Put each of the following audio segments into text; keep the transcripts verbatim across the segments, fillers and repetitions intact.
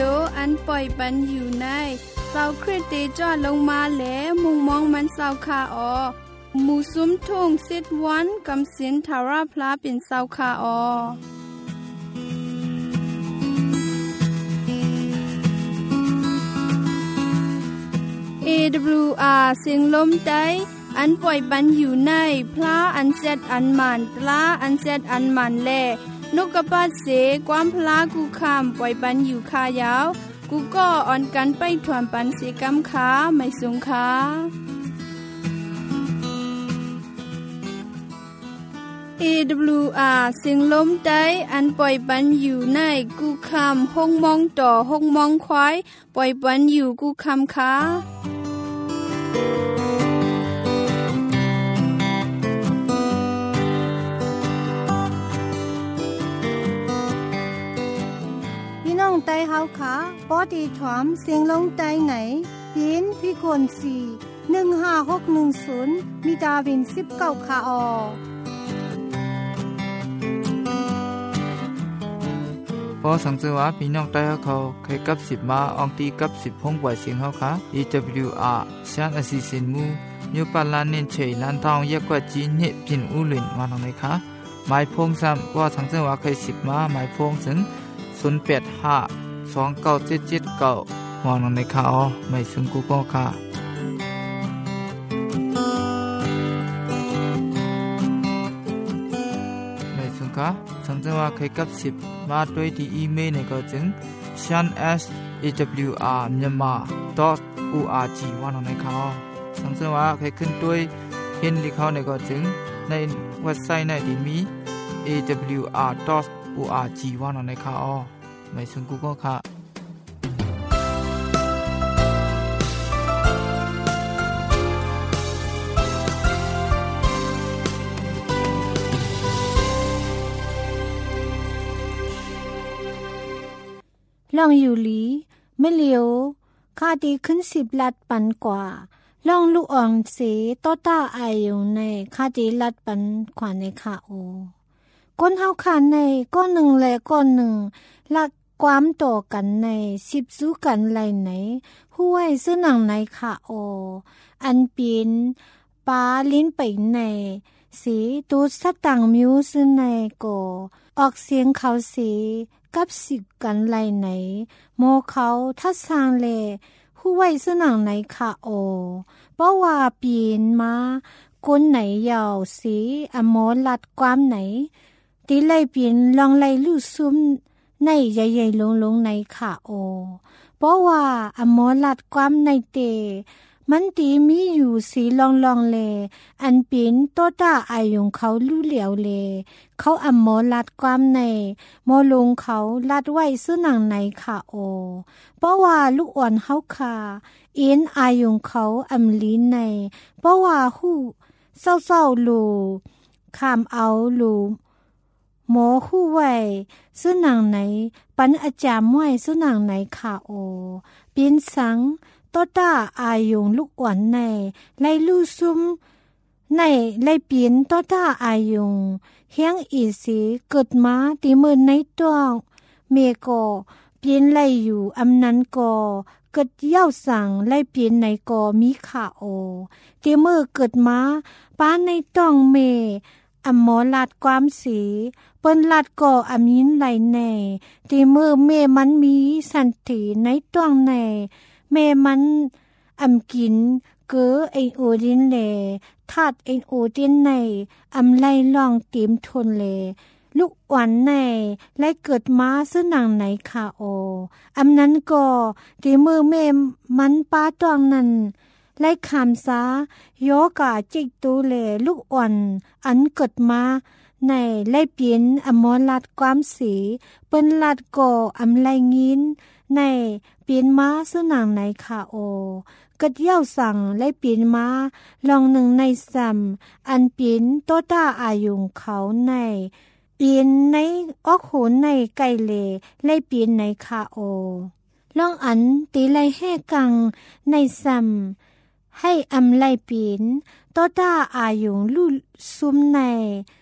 โออันปล่อยปันอยู่ในเศร้าคริสเตจอดลงมาแลมุงมองมันเศร้าคาออหมู่ซุ้มทุ่งสิทวันกำสินทาราพลาเป็นเศร้าคาออเอ ดับเบิลยู อาร์ เสียงลมใต้อันปล่อยปันอยู่ในพระอันเซดอันมันตลาอันเซดอันมันแลนกกระปาเสความพลากูคำปล่อยปันอยู่คายาวกูก็อ่อนกันไปถวนปันเสกำขาไม่สงขาเอ ดับเบิลยู อาร์ เสียงลมใต้อันปล่อยปันอยู่ในกูคำห้องมองต่อห้องมองควายปล่อยปันอยู่กูคำขาน้องไต้เฮาขาปอดีถวมเสียงลงไต้ไหนยินพี่คนสี่ หนึ่งห้าหกหนึ่งศูนย์มีดาวินสิบเก้าขาออพอสังเกตว่าพี่น้องไต้เฮาเขาเคยกับสิบมาอองตีกับสิบพงปล่อยเสียงเฮาค่ะ อี ดับเบิลยู อาร์ ชานอสิสินมูยูปาลานเน้นเฉยลานทองยกว่าจีนเนพินอูหลินมาทางไหนคะหมายพงซ้ำว่าสังเกตว่าเคยสิบมาหมายพงถึงศูนย์ แปด ห้า สอง เก้า เจ็ด เจ็ด เก้ามองลงในข่าวไม่ซึ่งกูก็ค่ะไม่ซึ่งค่ะสังเกตว่าเคยกับสิบมาด้วยที่อีเมลในก็จึง ชาน เอส เอ ดับเบิลยู อาร์ myanmar ดอท โอ อาร์ จี ว่าลงในข่าวสังเกตว่าเคยขึ้นด้วยเห็นลิข่าวในก็จึงในเว็บไซต์ในที่มี เอ ดับเบิลยู อาร์ ดอท โอ อาร์ จี ว่าลงในข่าวไม่ซึ่งกูก็ค่ะลองอยู่หลีไม่เลียวค่าดีขึ้นสิบลัดปันกว่าลองลูกอ่อนเสต้อต้าอายอยู่ในค่าดีลัดปันขวานในค่าโอก้นเฮาขาในก้อนหนึ่งและก้อนหนึ่งลักความต่อกันในสิบสู้กันไหลไหนห้วยซื้อหนังในค่ะโออันปีนปลาลิ้นไปในสีตูสตังมิวซื้อในโกออกเสียงเขาสีกับสิบกันไหลไหนโมเขาทัดสร้างเลห้วยซื้อหนังในค่ะโอเพราะว่าปีนมาก้นไหนยาวสีอโมลัดความไหนตีไล่ปีนลองไล่ลู่ซุ่มในใหญ่ๆลงๆในค่ะโอเพราะว่าอมอลัดความในเตมันตีมีอยู่สีลองๆเลอันปินโตตาอายงเขาลู่เหลียวเลเขาอมอลัดความในโมลงเขาลัดไว้ซื้อหนังในค่ะโอเพราะว่าลูกอ่อนเฮาคาอินอายงเขาอำลีในเพราะว่าฮู้เศร้าๆลูขามเอาลูหมอคู่ไว้ซื้อหนังไหนปันอาจารย์ม้วยซื้อหนังไหนค่ะโอปีนสังโตต้าอายงลูกอ่อนในไล่ลู่ซุ่มในไล่ปีนโตต้าอายงเฮียงอีสีเกิดมาตีมือในตัวเมโกปีนไล่อยู่อำนั้นกอเกิดเย้าสั่งไล่ปีนในกอมีค่ะโอตีมือเกิดมาป้าในต้องเมอำหมอลาดความสีเปิ้นลาดก่ออมินไหลแน่ตีมือเมมันมีสันติในต้วงแน่เมมันอำกินเกอไอโอดินแลธาตุไอโอดินในอำไลลองเต็มทนแลลูกอ่อนในและเกิดมาซึ่งหนังไหนค่ะโออำนั้นก็ตีมือเมมันป้าต้วงนั้นไล่คำซาโยกาจิกตูเลลูกอ่อนอันเกิดมาในไล่เปลี่ยนอมรลัดความสีเปิ้นลัดก่ออำไลงินในเปลี่ยนมาซื้อหนังไหนค่ะโอกัดเย้าสั่งไล่เปลี่ยนมาลองหนึ่งในซ้ำอันเปลี่ยนโตต้าอายุงเขาในเปลี่ยนในออกโหนในไก่เลไล่เปลี่ยนในค่ะโอลองอันตีไล่แห่กังในซ้ำให้อำไลปีนโตต้าอายุลู่ซุมใน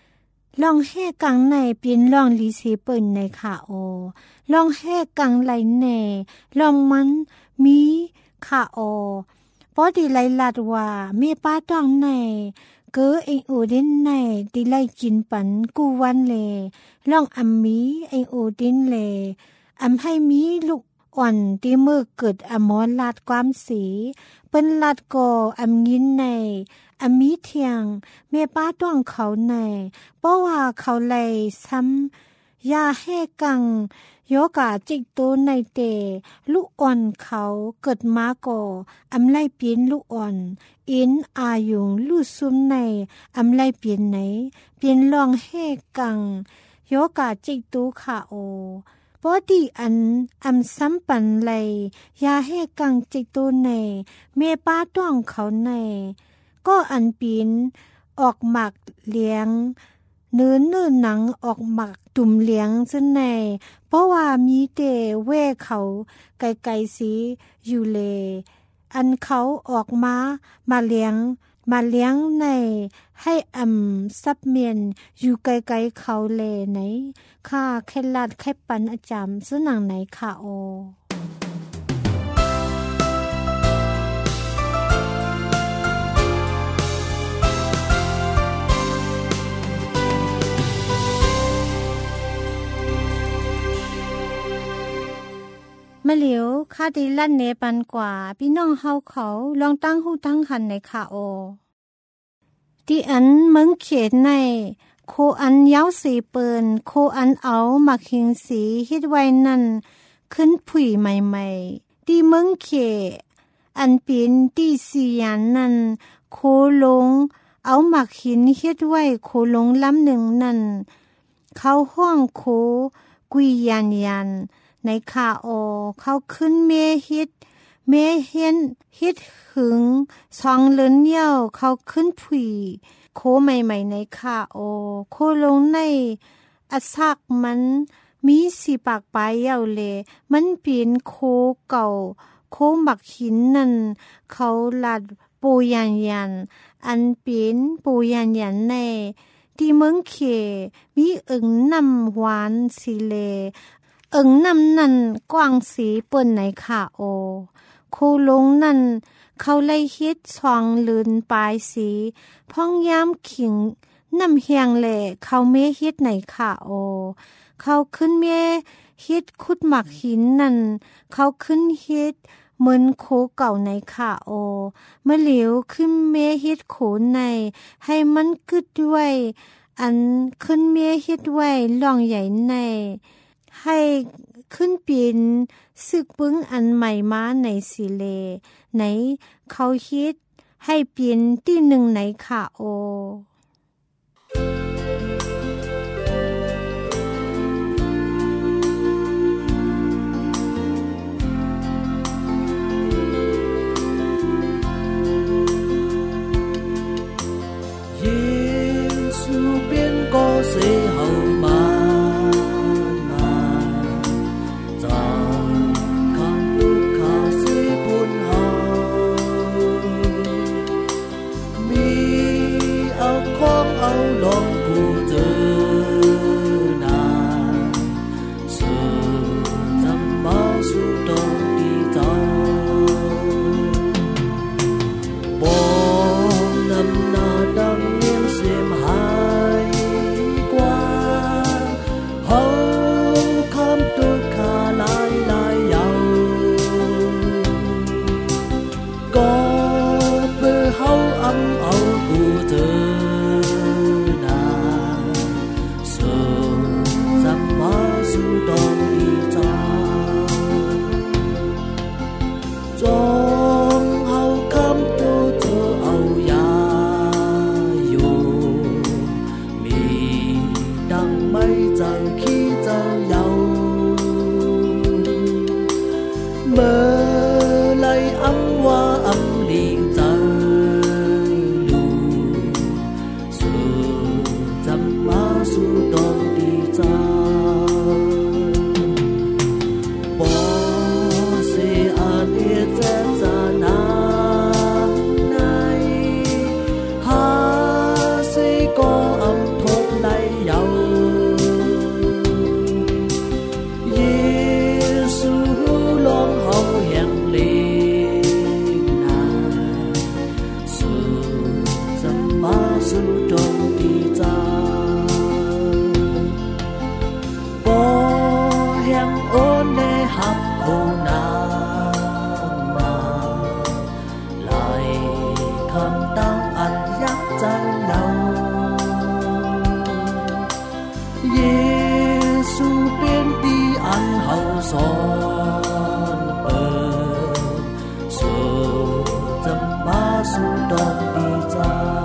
ลองแห่กังในเปลี่ยนลองลีเซเปิลในค่ะโอลองแห่กังไหลแน่ลองมันมีค่ะโอปอดีไหลลัดว่าเมป้าต้องในเก๋อเองโอดินในดีไลกินปันกูวันเลลองอัมมีเองโอดินเลอัมให้มีลูกอ่อนที่มือเกิดอมอลาดความสีเป็นลาดก่ออัมยินในอัมมีเทียงเมป้าต้องเขาในเพราะว่าเขาเลยซ้ำยาให้กังโยกาจิกโตในเตลูกอ่อนเขาเกิดมาก่ออำไลเปลี่ยนลูกอ่อนอินอายุงลูกซุ่มในอำไลเปลี่ยนไหนเปลี่ยนลองให้กังโยกาจิกโตค่ะโอปอดีอันอำซ้ำปันเลยยาให้กังจิกโตในเมป้าต้องเขาในก็อันปีนออกหมักเลี้ยงเนื้อเนื้อหนังออกหมักตุ่มเลี้ยงซะในเพราะว่ามีเตเว่เขาไกลๆสีอยู่เลอันเขาออกมามาเลี้ยงมาเลี้ยงในให้อำซับเมียนอยู่ไกลๆเขาเลไหนค่าแค่ลาดแค่ปันอาจารย์ซึ่งหนังไหนค่ะโอมะเหลียวคาดีลั่นเนปันกว่าพี่น้องเฮาเขาลองตั้งหูตั้งหันในค่ะโอที่อันเมืองเขตในโคอันยาวสีเปินโคอันเอามาเคียงสีเฮ็ดไว้นั่นขึ้นผุ่ยใหม่ๆที่เมืองเขตอันเป็นที่สียันนั่นโคลงเอามาหินเฮ็ดไว้โคลงลำหนึ่งนั่นเขาห้องโคกุยยันยันในข่าโอเขาขึ้นเมฮิตเมเฮียนฮิตหึงสองเลือนเยี่ยวเขาขึ้นผุยโคใหม่ๆในข่าโอโคลงในอัสักมันมีสีปากปลายยาวเลยมันเป็นโคเก่าโคหมักหินนั่นเขาลัดปูยันยันอันเป็นปูยันยันในที่เมืองเขมีอึ่งน้ำหวานสีเลเอิงนำนั่นกว้างสีเปิ้นในค่ะโอโคลงนั่นเขาไล่เฮ็ดสองลืนปลายสีพ่องย้ำขิงน้ำเฮียงแหล่เขาเมเฮ็ดในค่ะโอเขาขึ้นเมเฮ็ดขุดหมักหินนั่นเขาขึ้นเฮ็ดเหมือนโคเก่าในค่ะโอเมื่อเหลียวขึ้นเมเฮ็ดโขนในให้มันกึดด้วยอันขึ้นเมเฮ็ดไว้ล่องใหญ่ในให้ขึ้นปีนซึกปึ้งอันใหม่มาในสิเลไหนเขาคิดให้เปลี่ยนที่หนึ่งในค่ะโอ耶稣变个时候嘛ย耶稣便的安好所本所怎么苏东的家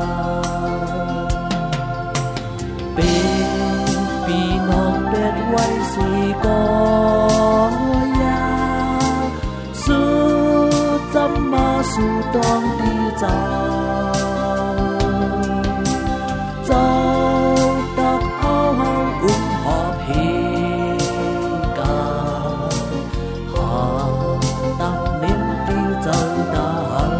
เป็นพี่น้องเป็นไว้สิก็ยาสู้จำมาสู้ต้องดีเจ้าเจ้าตักเอาเฮาอุ้มหอบเฮกาหาตักเน้นที่เจ้าดา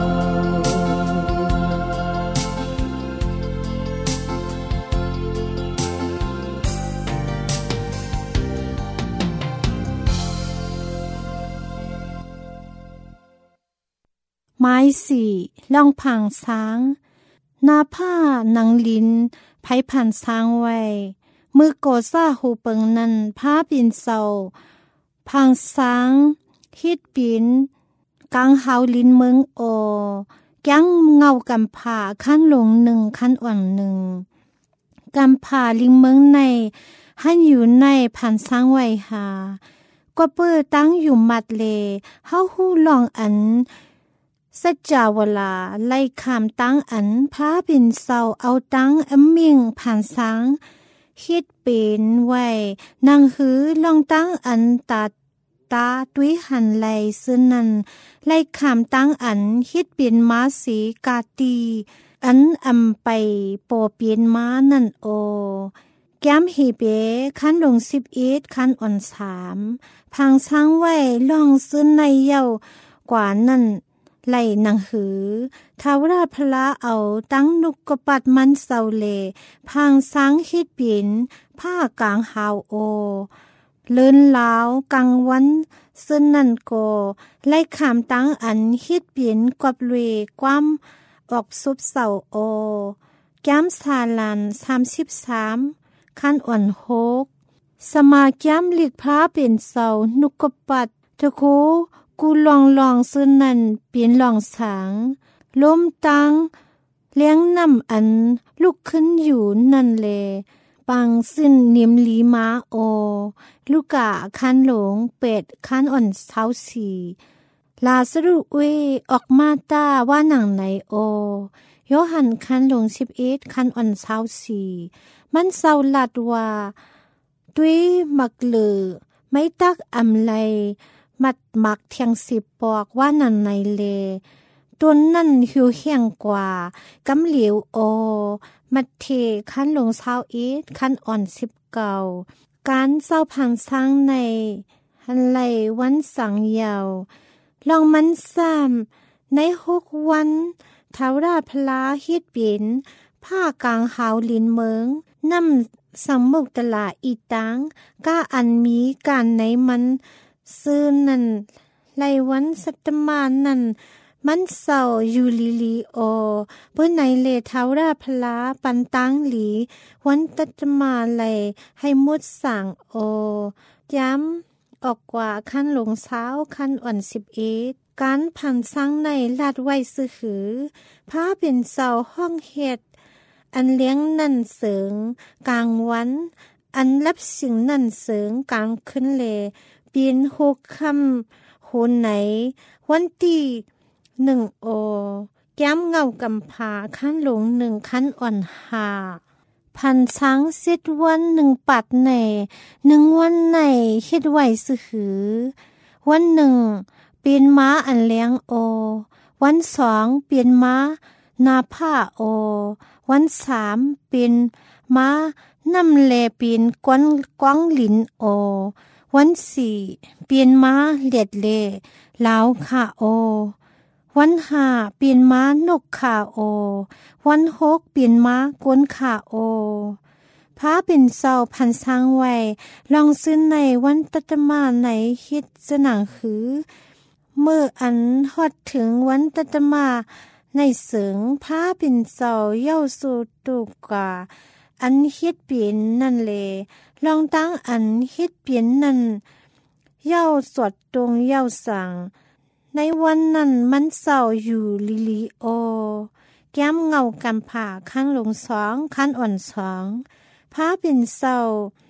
ไม้สี่ล่องผังช้างนาผ้านังลินไผผ่านช้างไว้มือโกซ่าหูเปิงนั้นผ้าปินเศร้าพังช้างฮิดปินกลางเฮาลินเมืองโอแก้งเงากำผาขั้นลงหนึ่งขั้นอ่อนหนึ่งกำผาลิงเมืองในหันอยู่ในผ่านช้างไว้หากว่าเปื้อตั้งอยู่มัดเลเฮาหู้ลองอันสัจจาวลาไล่ขามตั้งอันพาบินเศร้าเอาตั้งอมิงผ่านสังคิดเป็นไว้นางหือลองตั้งอันตาตาตุ้ยหันไหลซึ่งนั้นไล่ขามตั้งอันคิดเป็นม้าสีกาตีอันอำไปโปเปียนม้านั่นโอแก้มฮีเบขั้นลงสิบเอ็ดขั้นอ่อนสามพังช้างไว้ลองซึ่งในเย้ากว่านั่นไล่หนังหือท้าวราชพระเอาตั้งนุกกปัดมันเศร้าเลพังสังคิดปินผ้ากลางหาวโอเลินลาวกลางวันซึ่งนั่นโกไล่ขามตั้งอันคิดปินกบเวความออกซุบเศร้าโอแก้มสาลันสามสิบสามขั้นอ่อนหกสมาแก้มหลีกพระเป็นเศร้านุกกปัดเธอโคกูลองลองซึ่งนั่นเปลี่ยนลองสางล้มตังเลี้ยงน้ำอันลุกขึ้นอยู่นั่นเลปังสิ้นนิมลีมาโอลูกะคันหลงเป็ดคันอ่อนเท้าสีลาสรุเวออกมาตาว่าหนังไหนโอโยหันคันหลงสิบเอ็ดคันอ่อนเท้าสีมันเศร้าลัดว่าด้วยมักเหลือไม่ตักอำไลมัดมักเทียงสิบปอกว่านันในเลตัวนั่นหิวเหี่ยงกว่ากำเหลียวโอมัดเทขั้นลงเช้าอีดขั้นอ่อนสิบเก่าการเศร้าพังสร้างในหันไหลวันสังเยาวลองมันซ้ำในหกวันท้าวราชพลาฮิดปินผ้ากลางหาวลินเมืองน้ำสังมุกตลาอีตังก้าอันมีการในมันซื้อนั่นไลวันสัตมานั่นมันเศร้าอยู่ลีลีโอเพื่อในเลท้าวราพลาปันตังหลีวันตัตมาไลให้มุดสั่งโอย้ำออกกว่าขั้นลงเช้าขั้นอ่อนสิบเอ็ดการผ่านสังในลาดไว้ซื้อหือผ้าเป็นเศร้าห้องเฮ็ดอันเลี้ยงนั่นเสริงกลางวันอันรับสิ่งนั่นเสริงกลางขึ้นเลปีนหกคำโหนไหนวันที่หนึ่งโอแก้มเงากำผาขั้นหลงหนึ่งขั้นอ่อนหาพันช้างเสียดวันหนึ่งปัดในหนึ่งวันในคิดไหวซื้อหือวันหนึ่งเปลี่ยนม้าอันเลี้ยงโอวันสองเปลี่ยนม้านาผ้าโอวันสามเปลี่ยนม้าน้ำเลเปลี่ยนกวนกว้างหลินโอวันสี่เปลี่ยนม้าเล็ดเล่ลาวขาโอวันห้าเปลี่ยนม้านกขาโอวันหกเปลี่ยนม้ากวนขาโอพาเป็นเศร้าพันสร้างไว้ลองซื้อในวันตัตมาในฮิตสนังหือเมื่ออันฮอดถึงวันตัตมาในเสริงพาเป็นเศร้าเย้าสู่ตุกกาอันฮิตเปลี่ยนนั่นเลลองตั้งอันฮิตเปลี่ยนนั่นเย้าสวดตรงเย้าสั่งในวันนั้นมันเศร้าอยู่ลิลิโอแก้มเงากำผาขั้นลงสองขั้นอ่อนสองพาเป็นเศร้า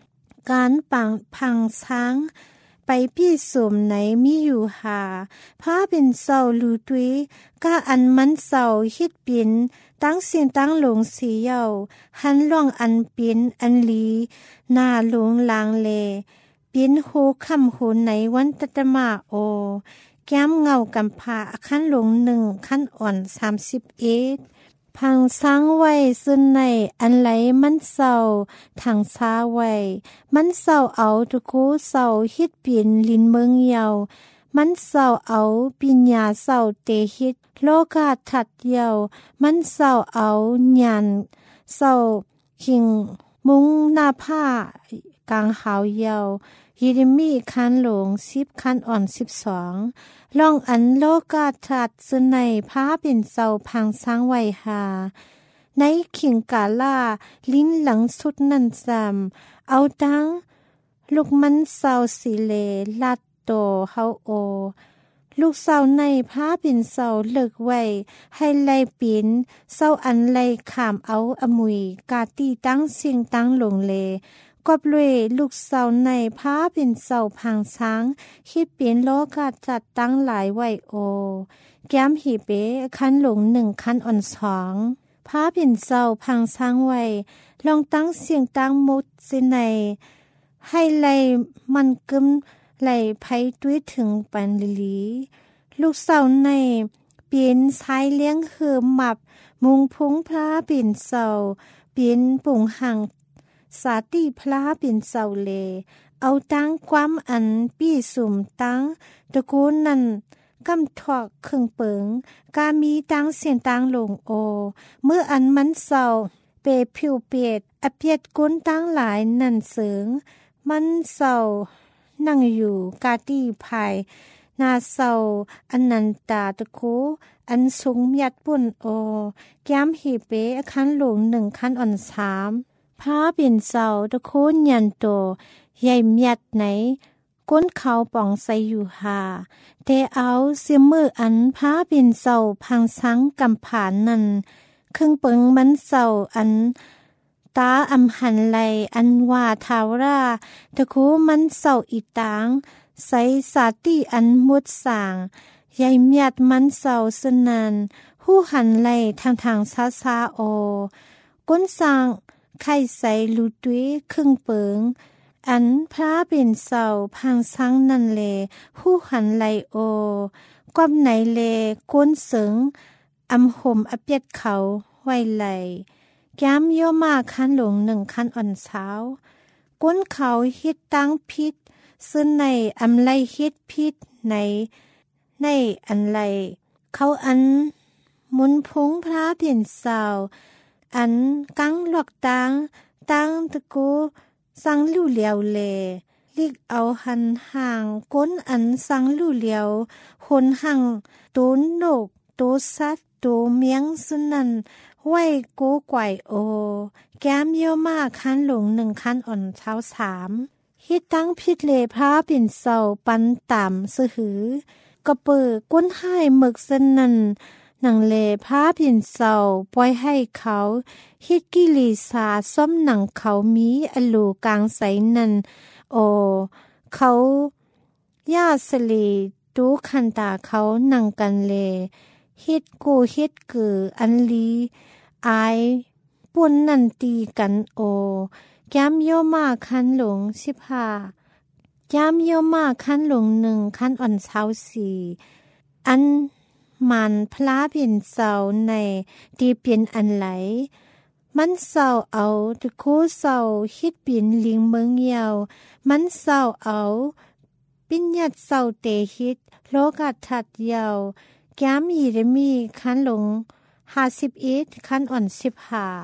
การปังพังช้างไปพี่สมไหนมีอยู่หาพาเป็นเศร้าลูตุยก้าอันมันเศร้าฮิดปินตั้งเสียงตั้งหลงสีเยาหันล่องอันปินอันลีหน้าหลงลางเลปินโหคำโหไหนวันตตมาโอแก้มเงากำพาขั้นหลงหนึ่งขั้นอ่อนสามสิบเอ็ดพังสร้างไว้ซึ่งในอันไหลมันเศร้าทางซาไว้มันเศร้าเอาทุกูเศร้าฮิดปินลินเมืองเยามันเศร้าเอาปิญญาเศร้าเตฮิตโลกาถัดเยามันเศร้าเอาญาณเศร้าขิงมุงหน้าผ้ากลางหาวเยายิริมีคันหลงสิบคันอ่อนสิบสองลองอันโลกาถัดซึ่งในพาเป็นเศร้าพังสร้างไว้หาในขิงกาล่าลิ้นหลังสุดนันจำเอาดังลูกมันเศร้าสีเลลัดโตเฮาโอลูกเศร้าในพาเป็นเศร้าเลิกไว้ให้ไล่ปินเศร้าอันไล่ขามเอาอมุยกาตีตั้งเสียงตั้งหลงเลกอบเลยลูกเศร้าในพาเป็นเศร้าพังช้างคิดเป็นโลกาจัดตั้งหลายไว้โอแก้มหีเปคันหลงหนึ่งคันอ่อนสองพาเป็นเศร้าพังช้างไว้ลองตั้งเสียงตั้งมุดสิในให้ไล่มันกึมไหลไผด้วยถึงปันลิลีลูกเศร้าในเปลี่ยนสายเลี้ยงเหือหมับมุงพุงพระเปลี่ยนเศร้าเปลี่ยนปุ่งห่างสาติพระเป็นเศร้าเลเอาตั้งความอันปี้สุ่มตั้งตะกูนั่นกำถอกเครื่องเปิงกามีตั้งเสียงตั้งลงโอเมื่ออันมันเศร้าเปผิวเปียดอเปียดก้นตั้งหลายนั่นเสริงมันเศร้านั่งอยู่กาตีภายนาเศร้าอันนันตาตะคูอันสูงยัดปุ่นโอแก้มหีเปคันหลงหนึ่งคันอ่อนสามพาเป็นเศร้าตะคูยันโตใหญ่เมียดไหนก้นเขาป่องใสอยู่หาแต่เอาเสียมืออันพาเป็นเศร้าพังสังกำผานนั่นครึ่งเปิงมันเศร้าอันตาอำหันไหลอันว่าทาวราตะคูมันเศร้าอีตางใสสาติอันมุดสางใหญ่เมียดมันเศร้าสนานหู้หันไหลทางทางซาซาโอก้นสางไข่ใสลูตุยครึ่งเปิงอันพระเป็นเศร้าพังสังนั่นเลหู้หันไหลโอก้มไหนเลก้นเสิงอำห่มอเปียดเขาไว้ไหลแก้มโยมาคันหลงหนึ่งคันอ่อนเช้าก้นเขาฮิตตั้งพิษซึ่งในอำไลฮิตพิษในในอันไลเขาอันมุนพงพระเปลี่ยนสาวอันกังหลอกตังตั้งตะกูสังลู่เหลียวเลลิกเอาหันห่างก้นอันสังลู่เหลียวคนห่างตูนโนกตูซัดตูเมียงสุนันไว้กูไกวโอแก้มเยอะมากคันหลงหนึ่งคันอ่อนเช้าสามฮิตตั้งพิษเลพาเป็นเศร้าปันต่ำสหือกระเปิดก้นให้หมึกสนันหนังเลพาเป็นเศร้าปล่อยให้เขาฮิตกิลีสาส้มหนังเขามีอลูกลางใสนันโอเขาย่าสลีดูคันตาเขาหนังกันเลฮิตกูฮิตกืออันลีอายปุ่นนันตีกันโอแก้มโยมาคันหลงสิบห้าแก้มโยมาคันหลงหนึ่งคันอ่อนเช้าสี่อันมันพลาเป็นเศร้าในตีเปลี่ยนอันไหลมันเศร้าเอาตะคูเศร้าฮิตปินลิงเมืองเยาวมันเศร้าเอาปิญญาเศร้าเตฮิตโลกาถัดเยาวแก้มยีเรมีคันหลงห้าสิบเอ็ดคันอ่อนสิบห้า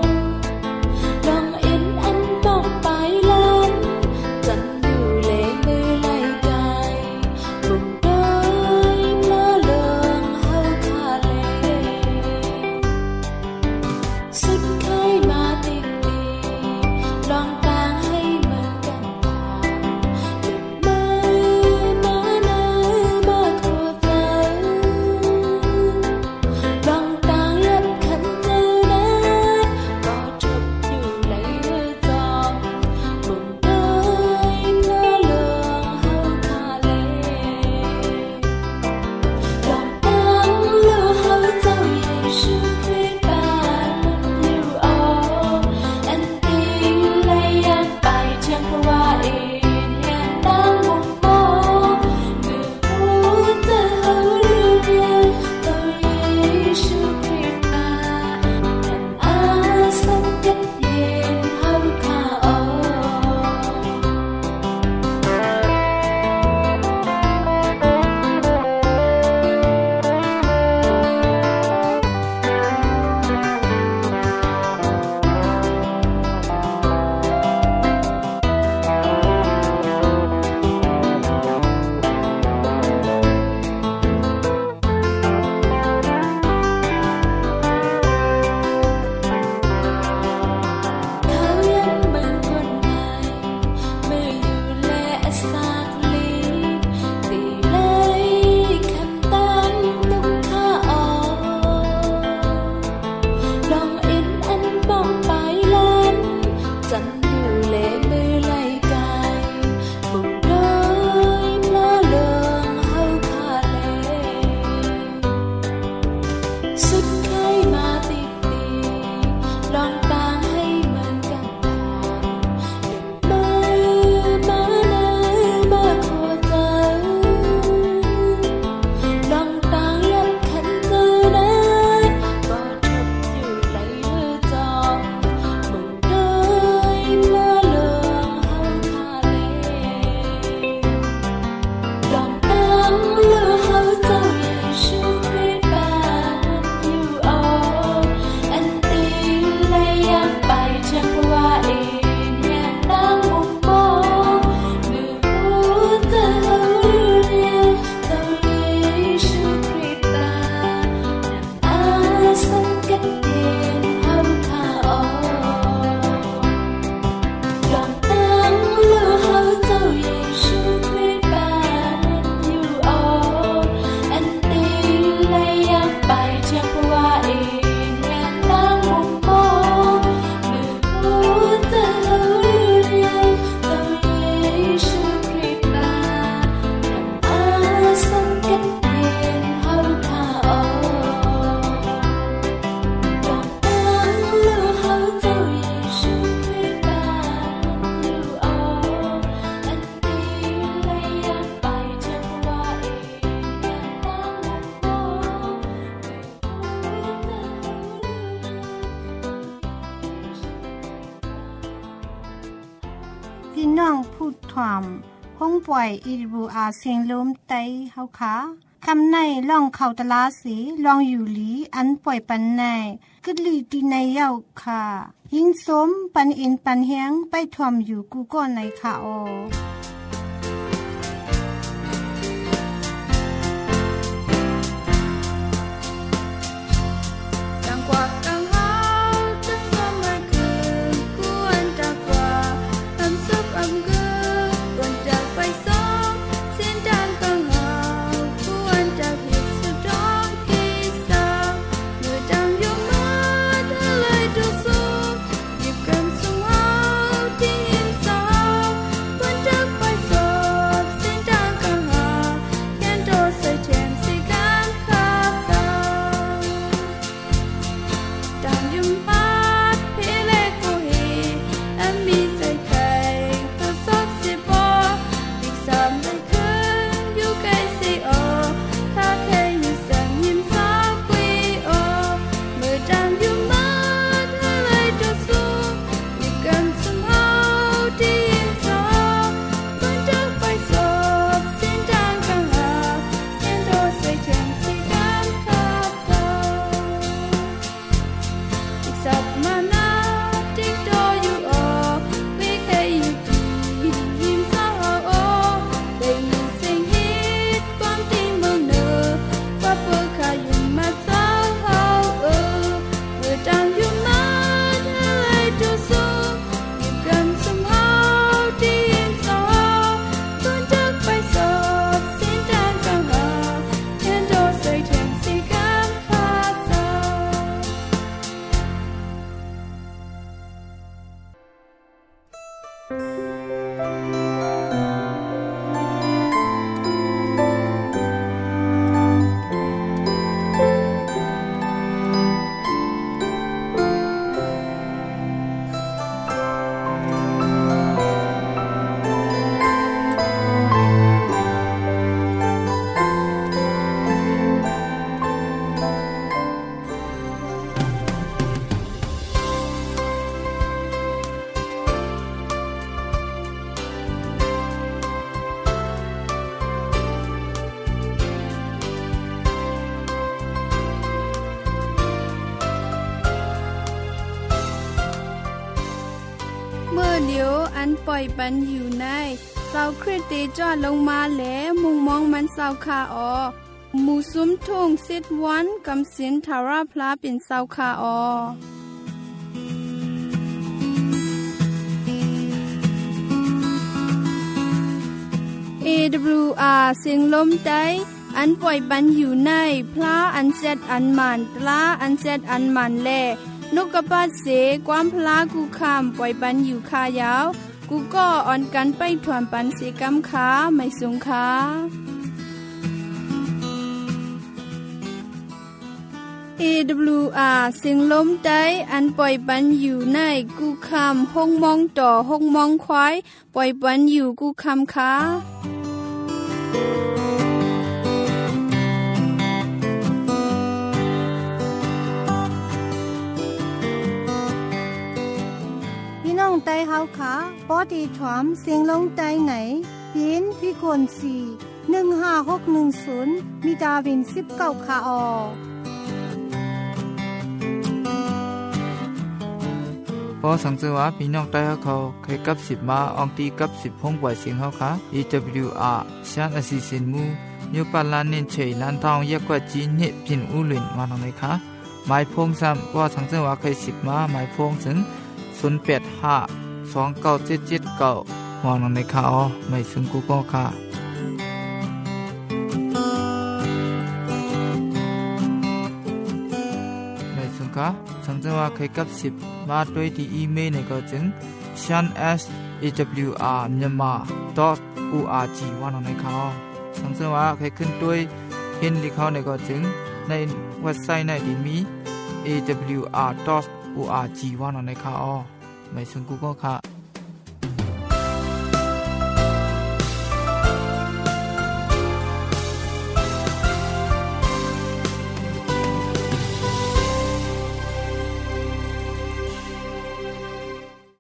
Hãy subscribe cho kênh Ghiền Mì Gõ Để không bỏ lỡ พี่น้องพูดถ่อมห้องป่วย เอ ดับเบิลยู อาร์ เสียงลมไต้เฮาค่ะคำในล่องเข้าตลาสีลองอยู่หลีอันป่วยปันในกึดลีตีในเย้าค่ะยิงสมปันอินปันเฮียงไปถ่อมอยู่กูก่อนในค่ะออเดียวอันปล่อยปันอยู่ในเสาคริสเตจอดลงมาแล้วมุงมองมันเสาคาออหมูซุ้มทุ่งสิดวันกำสินทาราพลาเป็นเสาคาออเอ ดับเบิลยู อาร์ เสียงลมไต้อันปล่อยปันอยู่ในพลาอันเซดอันมันตลาอันเซดอันมันแลนกกระปัดเสความพลากูคำปล่อยปันอยู่คายาวกูก็อ่อนกันไปถวนปันเสกำขาไม่สงขาเอ ดับเบิลยู อาร์ เสียงลมไต้อันปล่อยปันอยู่ในกูคำห้องมองต่อห้องมองควายปล่อยปันอยู่กูคำขาไต้เฮาค่ะปอดีถวมเสียงลงไต้ไหนปีนพี่คนสี่หนึ่งห้าหกหนึ่งศูนย์มีดาวินสิบเก้าค่ะออพอสังเกตว่าพี่น้องไต้เขาเคยกับสิบมาอองตีกับสิบห้องปล่อยเสียงเขาค่ะ เอ ดับเบิลยู อาร์ ชานอสิสินมูนิวปาลานเนินเฉยลันทองแยกกว่าจีนเนี่ยพินอุลินมาทางไหนคะหมายพงซ้ำพอสังเกตว่าเคยสิบมาหมายพงถึงศูนย์แปดห้าสองเก้าเจ็ดเจ็ดเก้ามองลงในข่าวไม่ซึ่งกูก็ค่ะไม่ซึ่งค่ะสังเกตว่าเคยกับสิบมาด้วยที่อีเมลในก็จึง shan s a w r myanmar dot org ว่าลงในข่าวสังเกตว่าเคยขึ้นด้วยเห็นที่เขาในก็จึงในเว็บไซต์ในที่มี เอ ดับเบิลยู อาร์ dot org ว่าลงในข่าวไม่ซึ่งกูก็ค่ะ